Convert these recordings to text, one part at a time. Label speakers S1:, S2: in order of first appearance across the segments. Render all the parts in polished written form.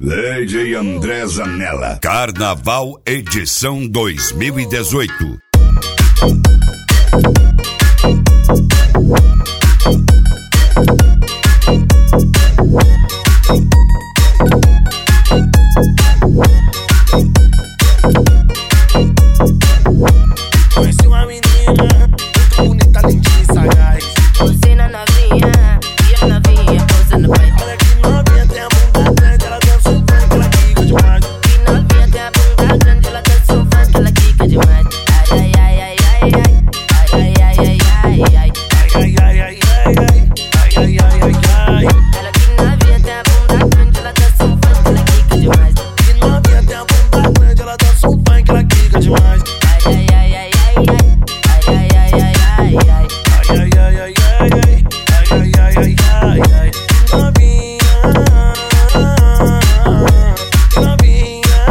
S1: DJ André Zanella. Carnaval edição 2018.
S2: Conheci uma menina muito bonita, lindinha e sagaz.
S3: Posei na novinha e a novinha posando pai.
S2: Olha que novinha, tem a bunda grande, ela dança um funk, ela quica demais.
S3: Que novinha tem a bunda grande, ela dança um funk, ela quica demais. Ai, ai, ai, ai, ai, ai, ai, ai, ai, ai, ai.
S2: Ai, ai, ai, ai, ai, ai, ai, ai, ai, ai.
S3: Ela que novinha tem a bunda grande, ela dança um funk, ela quica demais.
S2: Que novinha, tem a bunda grande, ela dança um funk, ela quica demais.
S3: Ai, ai, ai, ai, ai, ai, ai, ai, ai, ai, ai.
S2: Ai, ai, ai, ai, ai, ai, ai, ai, ai, ai, ai. Novinha, novinha.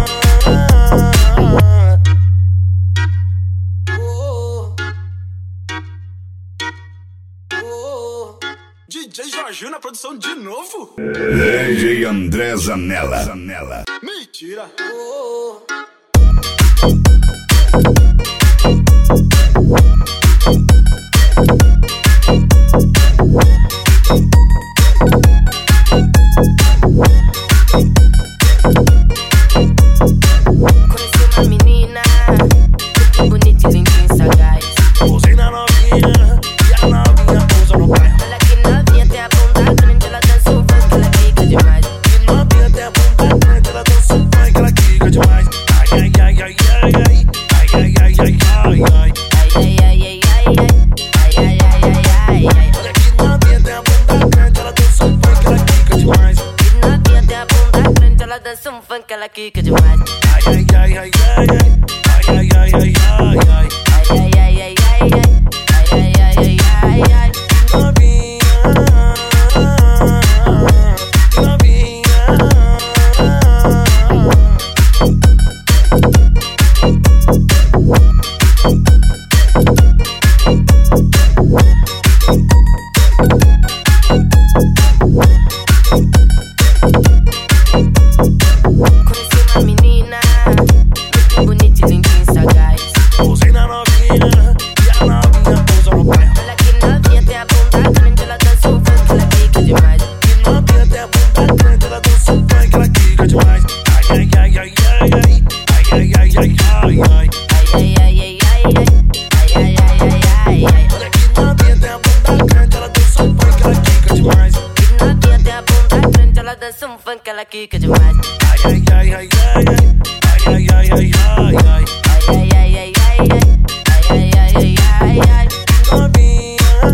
S2: DJ Jorginho na produção de novo?
S1: DJ André Zanella.
S2: Mentira!
S3: Conheci uma menina muito bonita e lindinha e sagaz.
S2: Posei na novinha e a novinha pousa no pai.
S3: Olha que novinha tem a bunda grande, ela dança um funk, ela quica demais.
S2: Que novinha, tem a bunda grande, ela dança um funk, ela quica demais. Ai, ai, ai, ai, ai, ai, ai, ai, ai, ai, ai, ai.
S3: Ai, ai, ai, ai, ai, ai, ai, ai, ai, ai, ai.
S2: Olha que novinha, tem a bunda grande, ela dança um funk, ela quica demais.
S3: Que novinha tem a bunda grande, ela dança um funk, ela quica demais.
S2: Ai, ai, ai, ai, ai, ai, ai, ai, ai, ai, ai.
S3: Ai, ai, ai, ai, ai, ai, ai, ai, ai, ai, ai.
S2: Novinha, novinha.
S3: Conheci uma menina muito bonita e lindinha e sagaz.
S2: Posei na novinha e a novinha pousa no pai.
S3: Olha que novinha tem a bunda grande, ela dança um funk, ela quica demais.
S2: Que novinha, tem a bunda grande, ela dança um funk, ela quica demais. Ai, ai, ai, ai, ai, ai, ai, ai, ai, ai, ai, ai.
S3: Ai, ai, ai, ai, ai, ai, ai, ai, ai, ai.
S2: Olha que novinha, tem a bunda grande, ela dança um funk, ela quica demais.
S3: Que novinha tem a bunda grande, ela dança um funk, ela quica demais.
S2: Ai, ai, ai, ai, ai, ai, ai, ai, ai, ai, ai.
S3: Ai, ai, ai, ai, ai, ai, ai, ai, ai, ai.
S2: Novinha,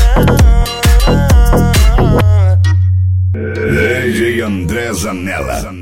S2: novinha.
S1: DJ André Zanella.